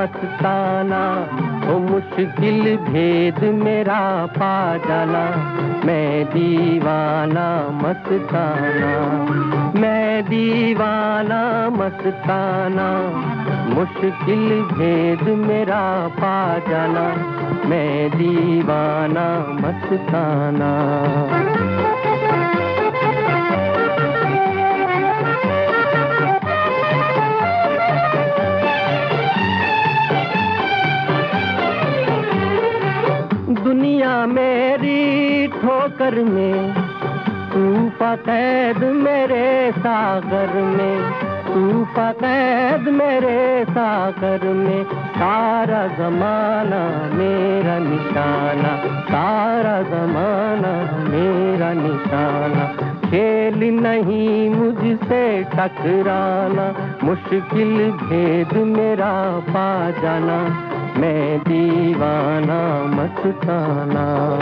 मस्ताना, ओ मुश्किल भेद मेरा पा जाना। मैं दीवाना मस्ताना, मैं दीवाना मस्ताना, मुश्किल भेद मेरा पा जाना। मैं दीवाना मस्ताना। दुनिया मेरी ठोकर में, तूफा कैद मेरे सागर में, तूफा कैद मेरे सागर में। सारा जमाना मेरा निशाना, सारा जमाना मेरा निशाना। खेल नहीं मुझसे टकराना, मुश्किल भेद मेरा पा जाना। मैं दीवाना मस्ताना।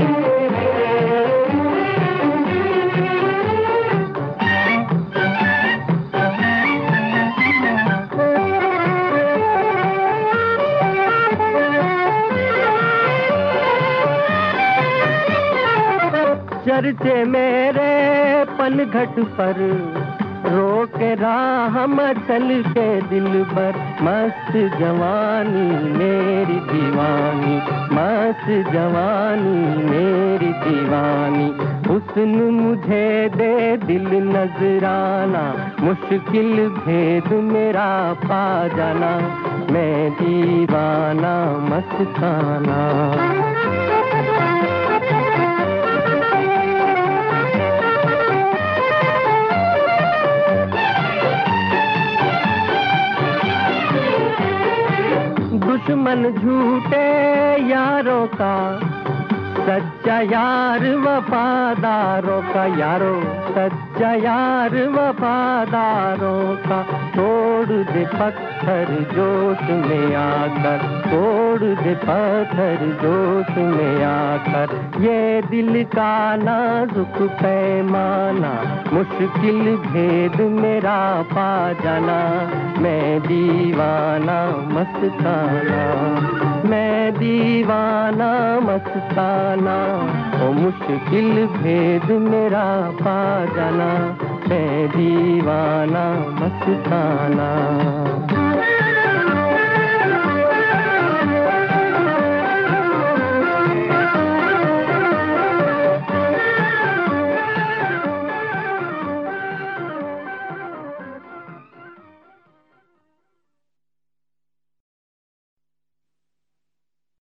चर्चे मेरे पनघट पर, रोके राह मचल के दिल पर। मस्त जवानी मेरी दीवानी, मस्त जवानी मेरी दीवानी। हुस्न मुझे दे दिल नजराना, मुश्किल भेद मेरा पा जाना। मैं दीवाना मस्ताना। दुश्मन झूठे यारों का, सच्चा यार वफादारों का। यारो सच्चा यार वफादारों का। तोड़ दे पत्थर जोश में आकर, तोड़ दे पत्थर जोश में आकर। ये दिल का नाजुक पैमाना, मुश्किल भेद मेरा पा जाना। मैं दीवाना मस्ताना, मैं दीवाना मस्ताना, ओ मुश्किल भेद मेरा पा जाना। मैं दीवाना मस्ताना।